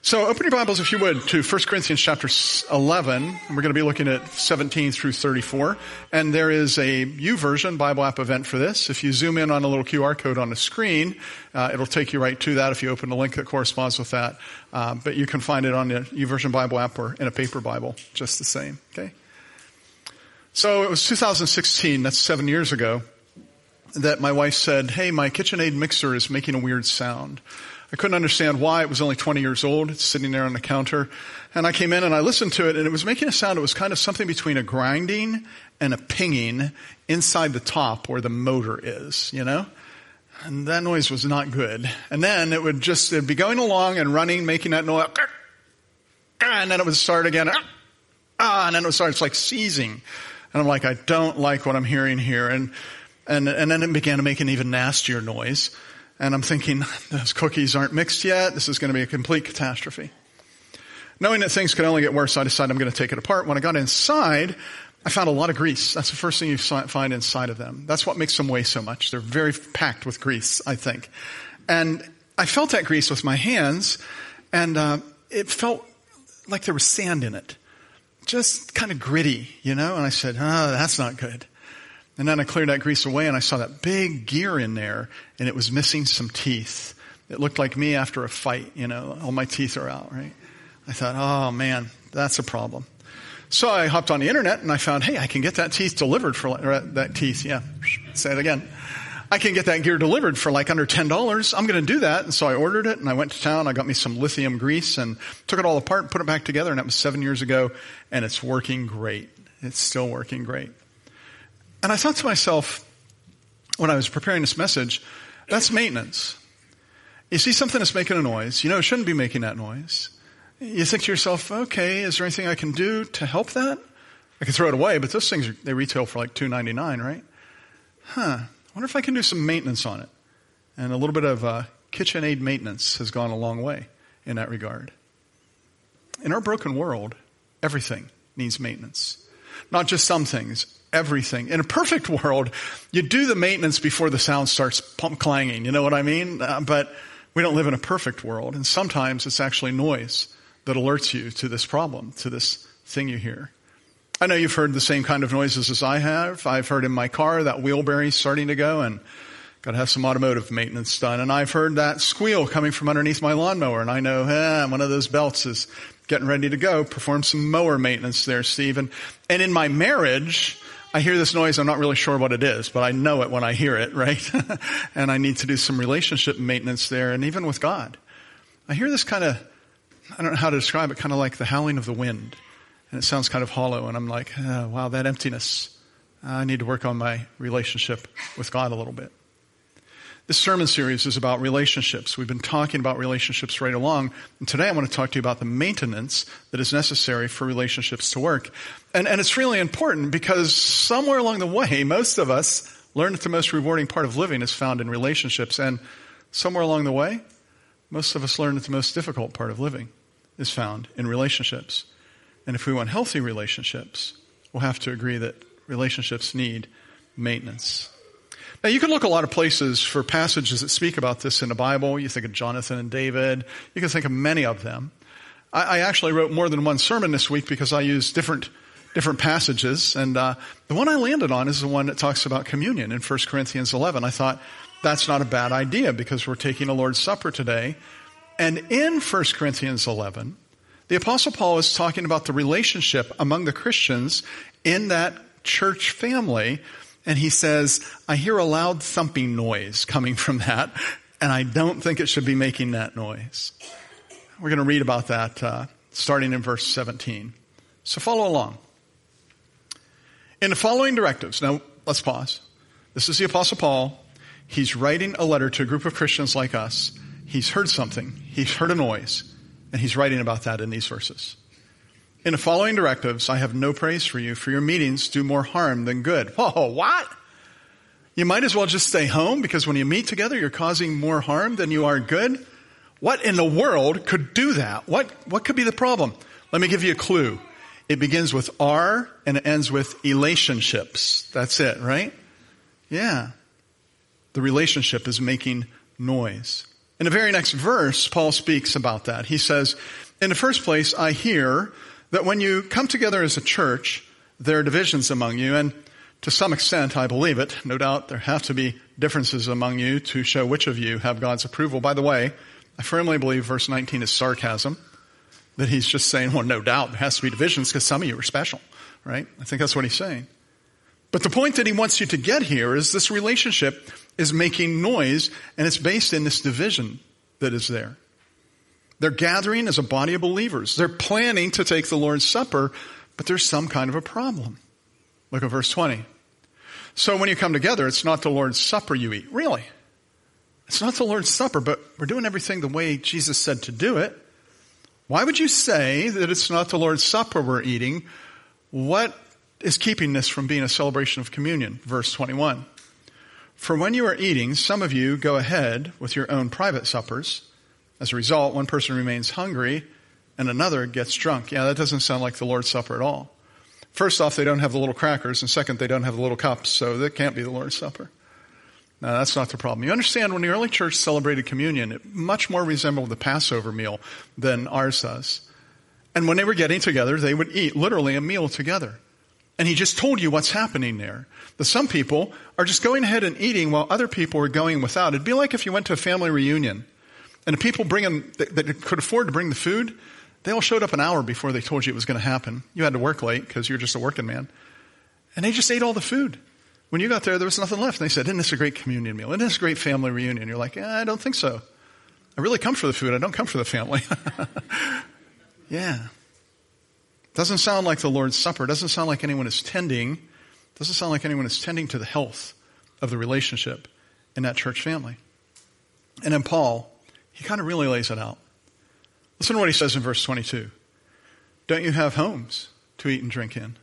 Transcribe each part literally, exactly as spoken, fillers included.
So open your Bibles, if you would, to First Corinthians chapter eleven. And we're going to be looking at seventeen through thirty-four. And there is a YouVersion Bible app event for this. If you zoom in on a little Q R code on the screen, uh, it'll take you right to that if you open the link that corresponds with that. Uh, but you can find it on the YouVersion Bible app or in a paper Bible, just the same. Okay. So it was two thousand sixteen, that's seven years ago, that my wife said, hey, my KitchenAid mixer is making a weird sound. I couldn't understand why. It was only twenty years old. It's sitting there on the counter. And I came in and I listened to it, and it was making a sound. It was kind of something between a grinding and a pinging inside the top where the motor is, you know? And that noise was not good. And then it would just it'd be going along and running, making that noise. And then it would start again. Ah, and then it would start. It's like seizing. And I'm like, I don't like what I'm hearing here. And, and, and then it began to make an even nastier noise. And I'm thinking, those cookies aren't mixed yet. This is going to be a complete catastrophe. Knowing that things could only get worse, I decided I'm going to take it apart. When I got inside, I found a lot of grease. That's the first thing you find inside of them. That's what makes them weigh so much. They're very packed with grease, I think. And I felt that grease with my hands, and uh, it felt like there was sand in it. Just kind of gritty, you know? And I said, oh, that's not good. And then I cleared that grease away, and I saw that big gear in there, and it was missing some teeth. It looked like me after a fight, you know, all my teeth are out, right? I thought, oh man, that's a problem. So I hopped on the internet, and I found, hey, I can get that teeth delivered for, or that teeth, yeah, say it again. I can get that gear delivered for like under ten dollars. I'm going to do that. And so I ordered it, and I went to town. I got me some lithium grease and took it all apart and put it back together, and that was seven years ago, and it's working great. It's still working great. And I thought to myself, when I was preparing this message, that's maintenance. You see something that's making a noise. You know it shouldn't be making that noise. You think to yourself, okay, is there anything I can do to help that? I could throw it away, but those things, are, they retail for like two ninety-nine, right? Huh. I wonder if I can do some maintenance on it. And a little bit of uh, KitchenAid maintenance has gone a long way in that regard. In our broken world, everything needs maintenance. Not just some things. Everything. In a perfect world, you do the maintenance before the sound starts pump clanging. You know what I mean? Uh, but we don't live in a perfect world. And sometimes it's actually noise that alerts you to this problem, to this thing you hear. I know you've heard the same kind of noises as I have. I've heard in my car that wheel bearing starting to go and got to have some automotive maintenance done. And I've heard that squeal coming from underneath my lawnmower. And I know, eh, one of those belts is getting ready to go. Perform some mower maintenance there, Steve. And, and in my marriage, I hear this noise. I'm not really sure what it is, but I know it when I hear it, right? And I need to do some relationship maintenance there. And even with God, I hear this kind of, I don't know how to describe it, kind of like the howling of the wind. And it sounds kind of hollow. And I'm like, oh, wow, that emptiness. I need to work on my relationship with God a little bit. This sermon series is about relationships. We've been talking about relationships right along. And today I want to talk to you about the maintenance that is necessary for relationships to work. And, and it's really important because somewhere along the way, most of us learn that the most rewarding part of living is found in relationships. And somewhere along the way, most of us learn that the most difficult part of living is found in relationships. And if we want healthy relationships, we'll have to agree that relationships need maintenance. Now, you can look a lot of places for passages that speak about this in the Bible. You think of Jonathan and David. You can think of many of them. I, I actually wrote more than one sermon this week because I used different different passages. And uh, the one I landed on is the one that talks about communion in First Corinthians eleven. I thought that's not a bad idea because we're taking the Lord's Supper today. And in First Corinthians eleven, the Apostle Paul is talking about the relationship among the Christians in that church family. And he says, I hear a loud thumping noise coming from that, and I don't think it should be making that noise. We're going to read about that uh, starting in verse seventeen. So follow along. In the following directives, now let's pause. This is the Apostle Paul. He's writing a letter to a group of Christians like us. He's heard something. He's heard a noise, and he's writing about that in these verses. In the following directives, I have no praise for you, for your meetings do more harm than good. Whoa, what? You might as well just stay home because when you meet together, you're causing more harm than you are good? What in the world could do that? What, what could be the problem? Let me give you a clue. It begins with R and it ends with relationships. That's it, right? Yeah. The relationship is making noise. In the very next verse, Paul speaks about that. He says, in the first place, I hear that when you come together as a church, there are divisions among you, and to some extent, I believe it. No doubt there have to be differences among you to show which of you have God's approval. By the way, I firmly believe verse nineteen is sarcasm, that he's just saying, well, no doubt there has to be divisions because some of you are special, right? I think that's what he's saying. But the point that he wants you to get here is this relationship is making noise, and it's based in this division that is there. They're gathering as a body of believers. They're planning to take the Lord's Supper, but there's some kind of a problem. Look at verse twenty. So when you come together, it's not the Lord's Supper you eat. Really? It's not the Lord's Supper, but we're doing everything the way Jesus said to do it. Why would you say that it's not the Lord's Supper we're eating? What is keeping this from being a celebration of communion? Verse twenty-one. For when you are eating, some of you go ahead with your own private suppers. As a result, one person remains hungry and another gets drunk. Yeah, that doesn't sound like the Lord's Supper at all. First off, they don't have the little crackers, and second, they don't have the little cups, so that can't be the Lord's Supper. No, that's not the problem. You understand, when the early church celebrated communion, it much more resembled the Passover meal than ours does. And when they were getting together, they would eat literally a meal together. And he just told you what's happening there. That some people are just going ahead and eating while other people are going without. It'd be like if you went to a family reunion and the people bringing, that could afford to bring the food, they all showed up an hour before they told you it was going to happen. You had to work late because you're just a working man. And they just ate all the food. When you got there, there was nothing left. And they said, isn't this a great communion meal? Isn't this a great family reunion? You're like, eh, I don't think so. I really come for the food. I don't come for the family. Yeah. Doesn't sound like the Lord's Supper. Doesn't sound like anyone is tending. Doesn't sound like anyone is tending to the health of the relationship in that church family. And then Paul, he kind of really lays it out. Listen to what he says in verse twenty-two. Don't you have homes to eat and drink in?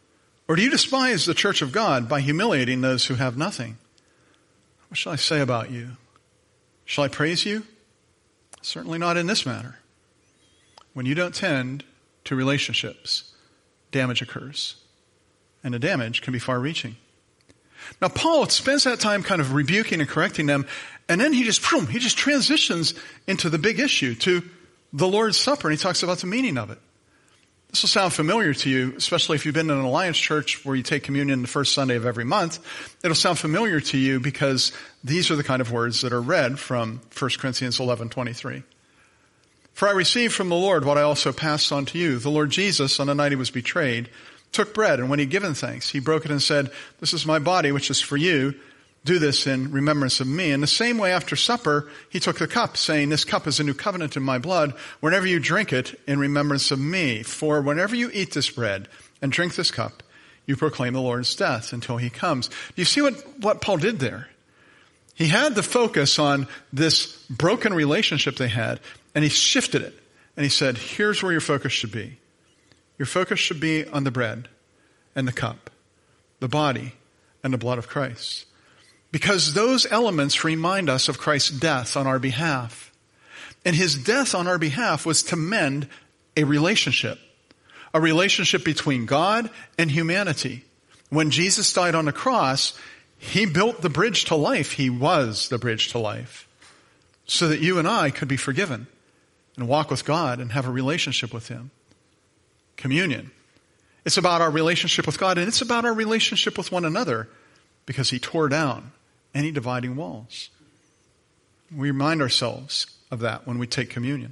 Or do you despise the church of God by humiliating those who have nothing? What shall I say about you? Shall I praise you? Certainly not in this matter. When you don't tend to relationships, damage occurs. And the damage can be far-reaching. Now, Paul spends that time kind of rebuking and correcting them, and then he just, boom, he just transitions into the big issue, to the Lord's Supper, and he talks about the meaning of it. This will sound familiar to you, especially if you've been in an Alliance church where you take communion the first Sunday of every month. It'll sound familiar to you because these are the kind of words that are read from First Corinthians eleven twenty-three. For I received from the Lord what I also passed on to you. The Lord Jesus, on the night he was betrayed, took bread, and when he'd given thanks, he broke it and said, this is my body, which is for you. Do this in remembrance of me. In the same way, after supper, he took the cup, saying, this cup is a new covenant in my blood. Whenever you drink it, in remembrance of me. For whenever you eat this bread and drink this cup, you proclaim the Lord's death until he comes. Do you see what, what Paul did there? He had the focus on this broken relationship they had, and he shifted it. And he said, here's where your focus should be. Your focus should be on the bread and the cup, the body and the blood of Christ. Because those elements remind us of Christ's death on our behalf. And his death on our behalf was to mend a relationship. A relationship between God and humanity. When Jesus died on the cross, he built the bridge to life. He was the bridge to life. So that you and I could be forgiven and walk with God and have a relationship with him. Communion. It's about our relationship with God, and it's about our relationship with one another, because he tore down any dividing walls. We remind ourselves of that when we take communion.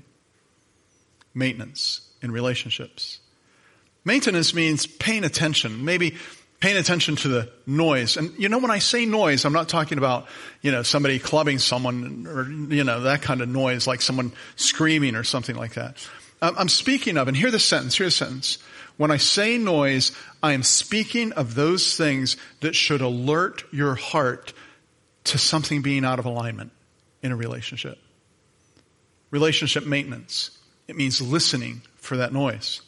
Maintenance in relationships. Maintenance means paying attention, maybe paying attention to the noise. And you know, when I say noise, I'm not talking about, you know, somebody clubbing someone or, you know, that kind of noise, like someone screaming or something like that. I'm speaking of, and hear the sentence, hear the sentence. When I say noise, I am speaking of those things that should alert your heart to something being out of alignment in a relationship. Relationship maintenance. It means listening for that noise.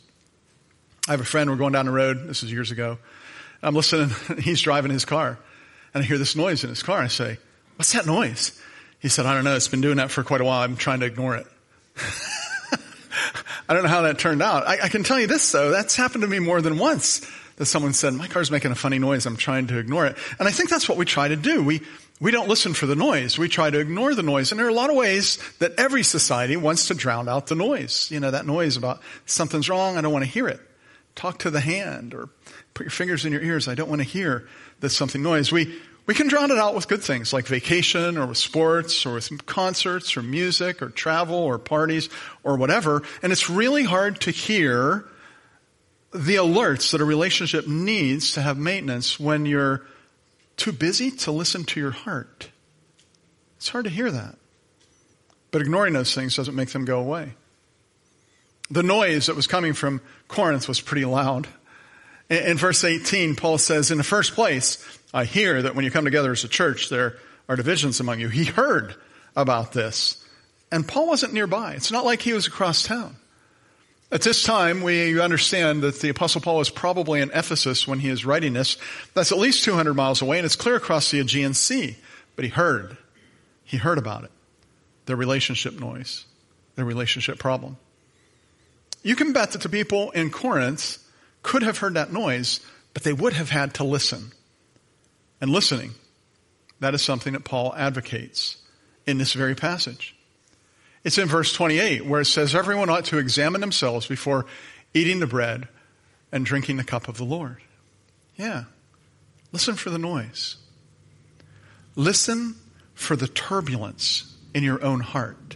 I have a friend, we're going down the road, this was years ago. I'm listening, he's driving his car, and I hear this noise in his car. I say, what's that noise? He said, I don't know, it's been doing that for quite a while. I'm trying to ignore it. I don't know how that turned out. I, I can tell you this, though. That's happened to me more than once. that someone said, my car's making a funny noise, I'm trying to ignore it. And I think that's what we try to do. We, we don't listen for the noise. We try to ignore the noise. And there are a lot of ways that every society wants to drown out the noise. You know, that noise about something's wrong, I don't want to hear it. Talk to the hand, or put your fingers in your ears, I don't want to hear that something noise. We, we can drown it out with good things like vacation, or with sports, or with concerts, or music, or travel, or parties, or whatever. And it's really hard to hear the alerts that a relationship needs to have maintenance when you're too busy to listen to your heart. It's hard to hear that. But ignoring those things doesn't make them go away. The noise that was coming from Corinth was pretty loud. In, in verse eighteen, Paul says, in the first place, I hear that when you come together as a church, there are divisions among you. He heard about this. And Paul wasn't nearby. It's not like he was across town. At this time, we understand that the Apostle Paul was probably in Ephesus when he is writing this. That's at least two hundred miles away, and it's clear across the Aegean Sea. But he heard. He heard about it. Their relationship noise. Their relationship problem. You can bet that the people in Corinth could have heard that noise, but they would have had to listen. And listening, that is something that Paul advocates in this very passage. It's in verse twenty-eight where it says, everyone ought to examine themselves before eating the bread and drinking the cup of the Lord. Yeah. Listen for the noise. Listen for the turbulence in your own heart.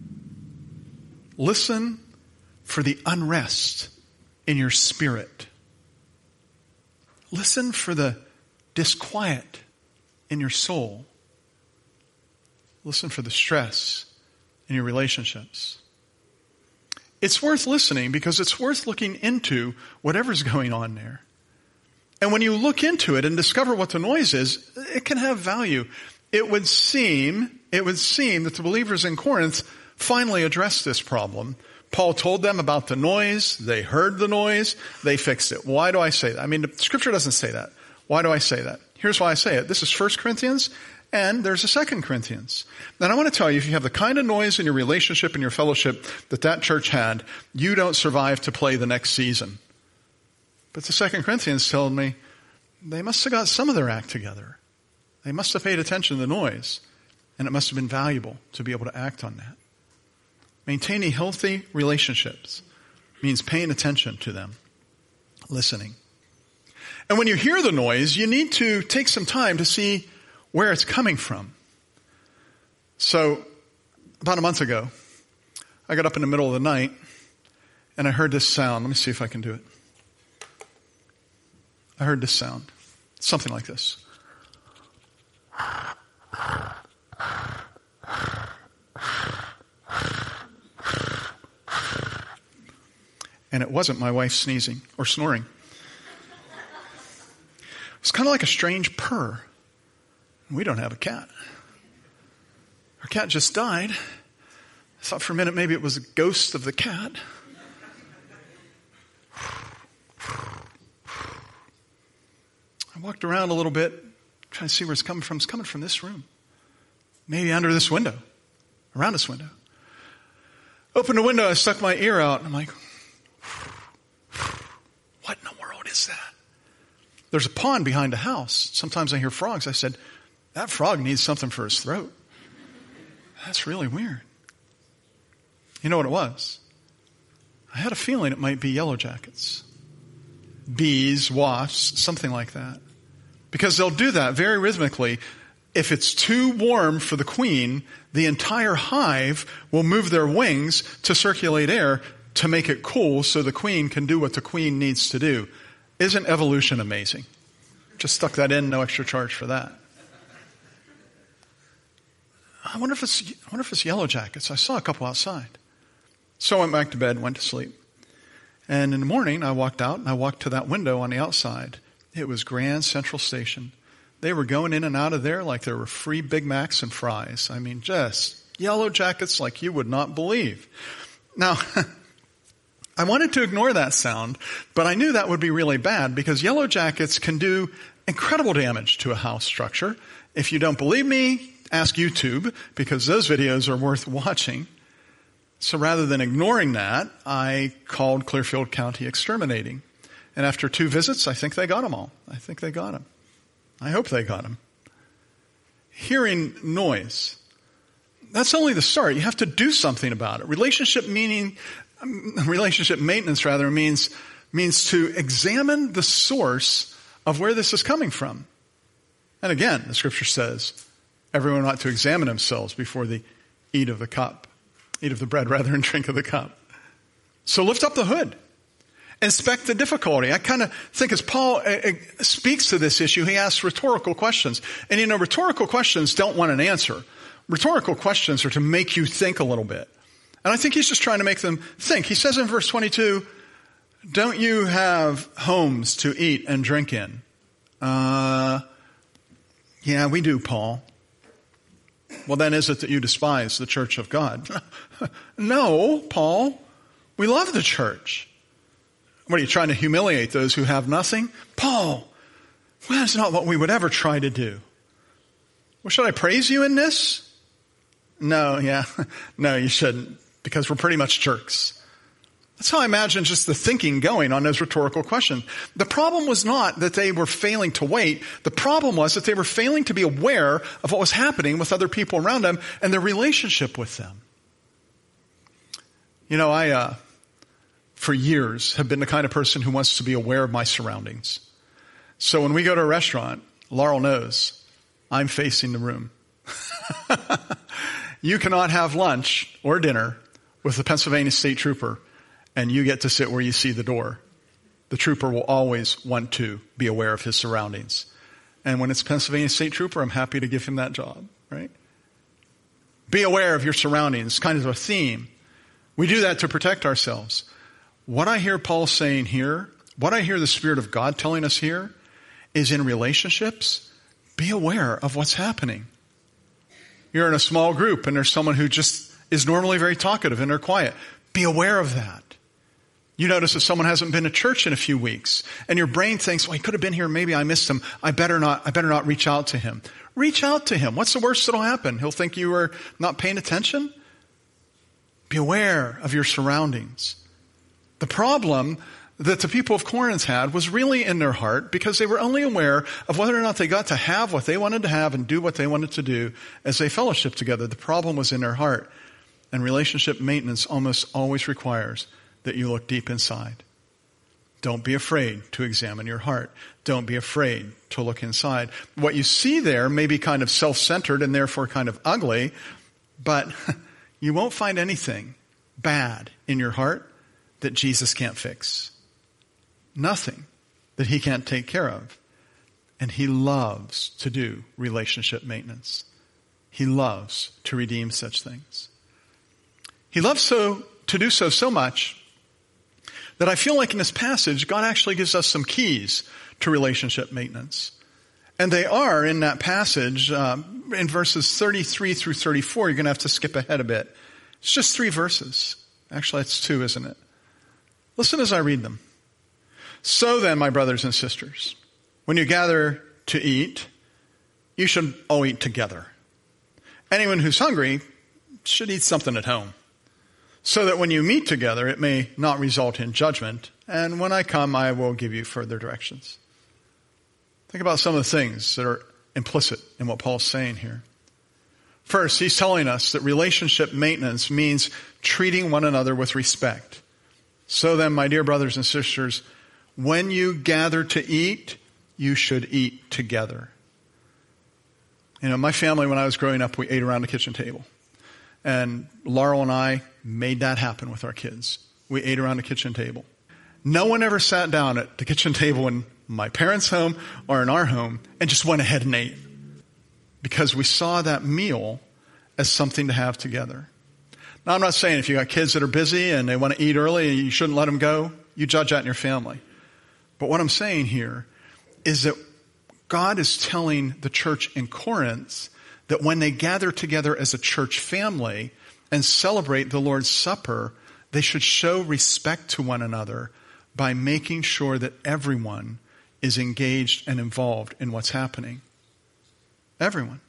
Listen for the unrest in your spirit. Listen for the disquiet in your soul. Listen for the stress in your relationships. It's worth listening because it's worth looking into whatever's going on there. And when you look into it and discover what the noise is, it can have value. It would seem, it would seem that the believers in Corinth finally addressed this problem. Paul told them about the noise. They heard the noise. They fixed it. Why do I say that? I mean, the scripture doesn't say that. Why do I say that? Here's why I say it. This is First Corinthians, and there's a Second Corinthians. And I want to tell you, if you have the kind of noise in your relationship and your fellowship that that church had, you don't survive to play the next season. But the Second Corinthians told me they must have got some of their act together. They must have paid attention to the noise, and it must have been valuable to be able to act on that. Maintaining healthy relationships means paying attention to them, listening. And when you hear the noise, you need to take some time to see where it's coming from. So, about a month ago, I got up in the middle of the night and I heard this sound. Let me see if I can do it. I heard this sound. Something like this. And it wasn't my wife sneezing or snoring. It was kind of like a strange purr. We don't have a cat. Our cat just died. I thought for a minute maybe it was a ghost of the cat. I walked around a little bit, trying to see where it's coming from. It's coming from this room. Maybe under this window, around this window. Opened the window, I stuck my ear out, and I'm like, what in the world is that? There's a pond behind the house. Sometimes I hear frogs. I said, that frog needs something for his throat. That's really weird. You know what it was? I had a feeling it might be yellow jackets. Bees, wasps, something like that. Because they'll do that very rhythmically. If it's too warm for the queen, the entire hive will move their wings to circulate air to make it cool so the queen can do what the queen needs to do. Isn't evolution amazing? Just stuck that in, no extra charge for that. I wonder if it's, I wonder if it's yellow jackets. I saw a couple outside. So I went back to bed and went to sleep. And in the morning, I walked out and I walked to that window on the outside. It was Grand Central Station. They were going in and out of there like there were free Big Macs and fries. I mean, just yellow jackets like you would not believe. Now, I wanted to ignore that sound, but I knew that would be really bad because yellow jackets can do incredible damage to a house structure. If you don't believe me, ask YouTube because those videos are worth watching. So rather than ignoring that, I called Clearfield County Exterminating. And after two visits, I think they got them all. I think they got them. I hope they got them. Hearing noise. That's only the start. You have to do something about it. Relationship meaning, relationship maintenance rather, means, means to examine the source of where this is coming from. And again, the scripture says, everyone ought to examine themselves before they eat of the cup. Eat of the bread rather and drink of the cup. So lift up the hood. Inspect the difficulty. I kind of think as Paul uh, speaks to this issue, he asks rhetorical questions. And you know, rhetorical questions don't want an answer. Rhetorical questions are to make you think a little bit. And I think he's just trying to make them think. He says in verse twenty-two, don't you have homes to eat and drink in? Uh, yeah, we do, Paul. Well, then is it that you despise the church of God? No, Paul. We love the church. What are you trying to humiliate those who have nothing? Paul, well, that's not what we would ever try to do. Well, should I praise you in this? No, yeah. No, you shouldn't, because we're pretty much jerks. That's how I imagine just the thinking going on those rhetorical questions. The problem was not that they were failing to wait. The problem was that they were failing to be aware of what was happening with other people around them and their relationship with them. You know, I, uh, for years have been the kind of person who wants to be aware of my surroundings. So when we go to a restaurant, Laurel knows I'm facing the room. You cannot have lunch or dinner with the Pennsylvania State Trooper and you get to sit where you see the door. The trooper will always want to be aware of his surroundings. And when it's Pennsylvania State Trooper, I'm happy to give him that job, right? Be aware of your surroundings, kind of a theme. We do that to protect ourselves. What I hear Paul saying here, what I hear the Spirit of God telling us here, is in relationships, be aware of what's happening. You're in a small group and there's someone who just is normally very talkative and they're quiet. Be aware of that. You notice that someone hasn't been to church in a few weeks and your brain thinks, well, he could have been here. Maybe I missed him. I better not, I better not reach out to him. Reach out to him. What's the worst that'll happen? He'll think you were not paying attention. Be aware of your surroundings. The problem that the people of Corinth had was really in their heart because they were only aware of whether or not they got to have what they wanted to have and do what they wanted to do as they fellowship together. The problem was in their heart. And relationship maintenance almost always requires that you look deep inside. Don't be afraid to examine your heart. Don't be afraid to look inside. What you see there may be kind of self-centered and therefore kind of ugly, but you won't find anything bad in your heart that Jesus can't fix. Nothing that he can't take care of. And he loves to do relationship maintenance. He loves to redeem such things. He loves so to do so so much that I feel like in this passage, God actually gives us some keys to relationship maintenance. And they are in that passage, um, in verses thirty-three through thirty-four. You're going to have to skip ahead a bit. It's just three verses. Actually, it's two, isn't it? Listen as I read them. So then, my brothers and sisters, when you gather to eat, you should all eat together. Anyone who's hungry should eat something at home, so that when you meet together, it may not result in judgment. And when I come, I will give you further directions. Think about some of the things that are implicit in what Paul's saying here. First, he's telling us that relationship maintenance means treating one another with respect. So then, my dear brothers and sisters, when you gather to eat, you should eat together. You know, my family, when I was growing up, we ate around the kitchen table. And Laurel and I made that happen with our kids. We ate around the kitchen table. No one ever sat down at the kitchen table in my parents' home or in our home and just went ahead and ate. Because we saw that meal as something to have together. Now, I'm not saying if you got kids that are busy and they want to eat early, you shouldn't let them go. You judge that in your family. But what I'm saying here is that God is telling the church in Corinth that when they gather together as a church family and celebrate the Lord's Supper, they should show respect to one another by making sure that everyone is engaged and involved in what's happening. Everyone.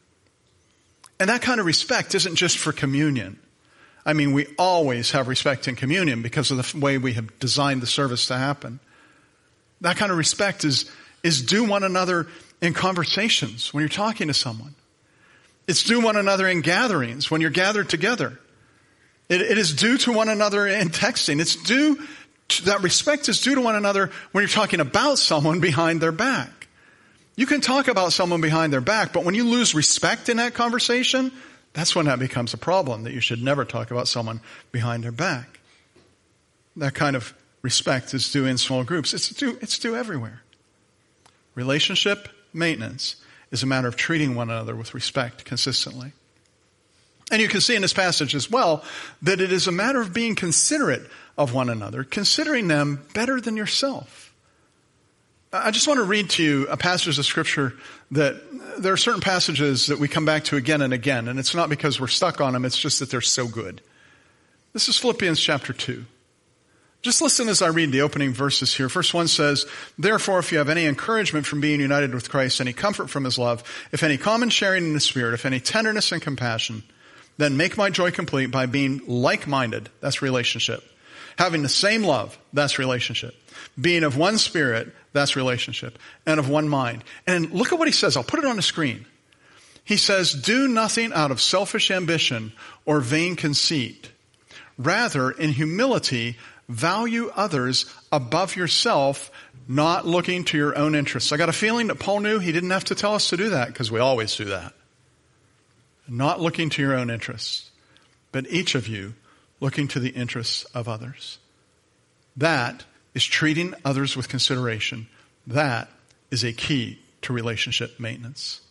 And that kind of respect isn't just for communion. I mean, we always have respect in communion because of the way we have designed the service to happen. That kind of respect is, is due one another in conversations when you're talking to someone. It's due one another in gatherings when you're gathered together. It, it is due to one another in texting. It's due to, that respect is due to one another when you're talking about someone behind their back. You can talk about someone behind their back, but when you lose respect in that conversation, that's when that becomes a problem, that you should never talk about someone behind their back. That kind of respect is due in small groups. It's due, it's due everywhere. Relationship maintenance is a matter of treating one another with respect consistently. And you can see in this passage as well that it is a matter of being considerate of one another, considering them better than yourself. I just want to read to you a passage of Scripture that there are certain passages that we come back to again and again, and it's not because we're stuck on them, it's just that they're so good. This is Philippians chapter two. Just listen as I read the opening verses here. Verse one says, "Therefore, if you have any encouragement from being united with Christ, any comfort from his love, if any common sharing in the Spirit, if any tenderness and compassion, then make my joy complete by being like-minded," that's relationship. "Having the same love," that's relationship. "Being of one spirit," that's relationship. "And of one mind." And look at what he says. I'll put it on the screen. He says, "Do nothing out of selfish ambition or vain conceit. Rather, in humility, value others above yourself, not looking to your own interests." I got a feeling that Paul knew he didn't have to tell us to do that, because we always do that. Not looking to your own interests, but each of you looking to the interests of others. That is treating others with consideration. That is a key to relationship maintenance.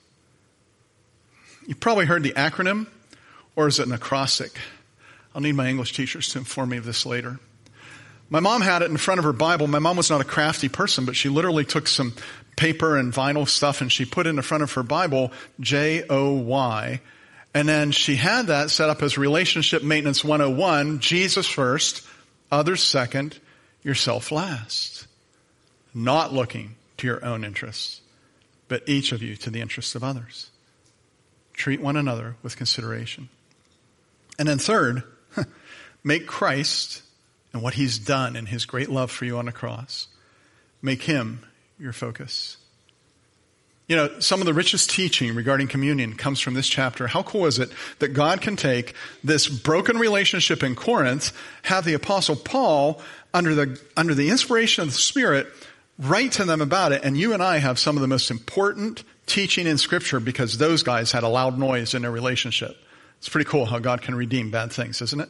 You've probably heard the acronym, or is it an acrostic? I'll need my English teachers to inform me of this later. My mom had it in front of her Bible. My mom was not a crafty person, but she literally took some paper and vinyl stuff and she put in the front of her Bible, J O Y. And then she had that set up as Relationship Maintenance one oh one, Jesus first, others second, yourself last. Not looking to your own interests, but each of you to the interests of others. Treat one another with consideration. And then third, make Christ and what he's done in his great love for you on the cross, make him your focus. You know, some of the richest teaching regarding communion comes from this chapter. How cool is it that God can take this broken relationship in Corinth, have the Apostle Paul, under the, under the inspiration of the Spirit, write to them about it, and you and I have some of the most important teaching in Scripture because those guys had a loud noise in their relationship. It's pretty cool how God can redeem bad things, isn't it?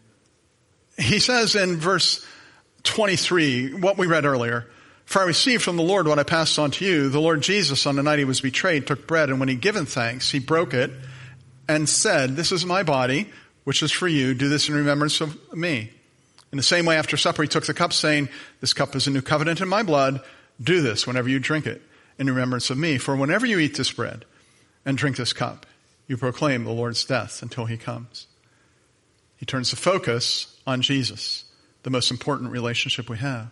He says in verse twenty-three, what we read earlier, "For I received from the Lord what I passed on to you. The Lord Jesus, on the night he was betrayed, took bread, and when he'd given thanks, he broke it and said, 'This is my body, which is for you. Do this in remembrance of me.' In the same way, after supper, he took the cup, saying, 'This cup is a new covenant in my blood. Do this whenever you drink it in remembrance of me. For whenever you eat this bread and drink this cup, you proclaim the Lord's death until he comes.'" He turns the focus on Jesus, the most important relationship we have.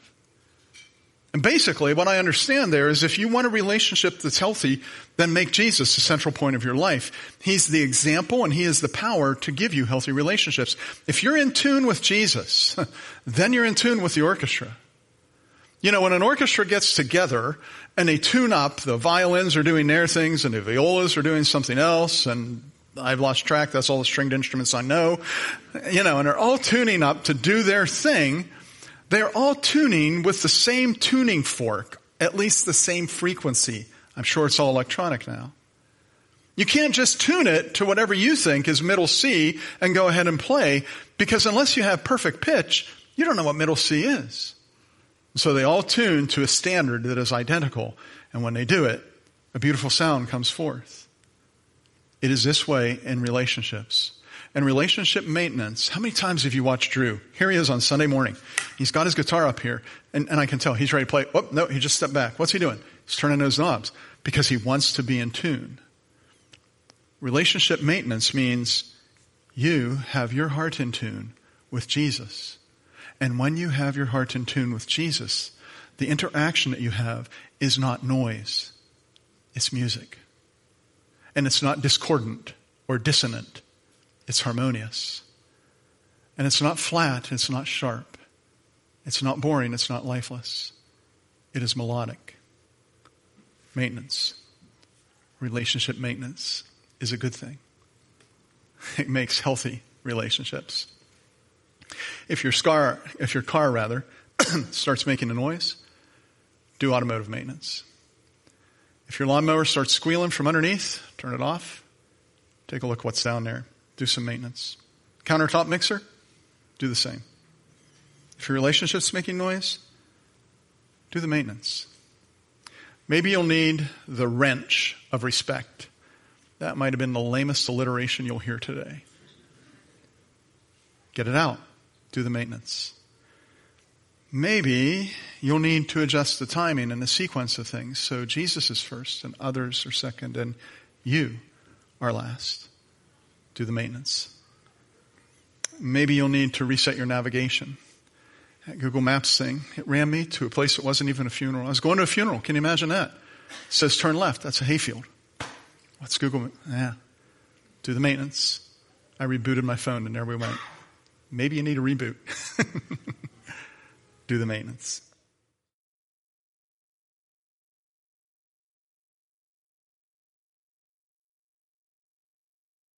And basically, what I understand there is if you want a relationship that's healthy, then make Jesus the central point of your life. He's the example and he is the power to give you healthy relationships. If you're in tune with Jesus, then you're in tune with the orchestra. You know, when an orchestra gets together and they tune up, the violins are doing their things and the violas are doing something else, and I've lost track, that's all the stringed instruments I know, you know, and they're all tuning up to do their thing. They're all tuning with the same tuning fork, at least the same frequency. I'm sure it's all electronic now. You can't just tune it to whatever you think is middle C and go ahead and play, because unless you have perfect pitch, you don't know what middle C is. So they all tune to a standard that is identical, and when they do it, a beautiful sound comes forth. It is this way in relationships. And relationship maintenance, how many times have you watched Drew? Here he is on Sunday morning. He's got his guitar up here, and, and I can tell he's ready to play. Oh, no, he just stepped back. What's he doing? He's turning those knobs because he wants to be in tune. Relationship maintenance means you have your heart in tune with Jesus. And when you have your heart in tune with Jesus, the interaction that you have is not noise. It's music. And it's not discordant or dissonant. It's harmonious. And it's not flat. It's not sharp. It's not boring. It's not lifeless. It is melodic. Maintenance, relationship maintenance is a good thing. It makes healthy relationships. If your car, if your car rather, starts making a noise, do automotive maintenance. If your lawnmower starts squealing from underneath, turn it off. Take a look what's down there. Do some maintenance. Countertop mixer, do the same. If your relationship's making noise, do the maintenance. Maybe you'll need the wrench of respect. That might have been the lamest alliteration you'll hear today. Get it out. Do the maintenance. Maybe you'll need to adjust the timing and the sequence of things. So Jesus is first and others are second and you are last. Do the maintenance. Maybe you'll need to reset your navigation. That Google Maps thing, it ran me to a place that wasn't even a funeral. I was going to a funeral. Can you imagine that? It says turn left. That's a hayfield. What's Google? Yeah. Do the maintenance. I rebooted my phone and there we went. Maybe you need a reboot. Do the maintenance.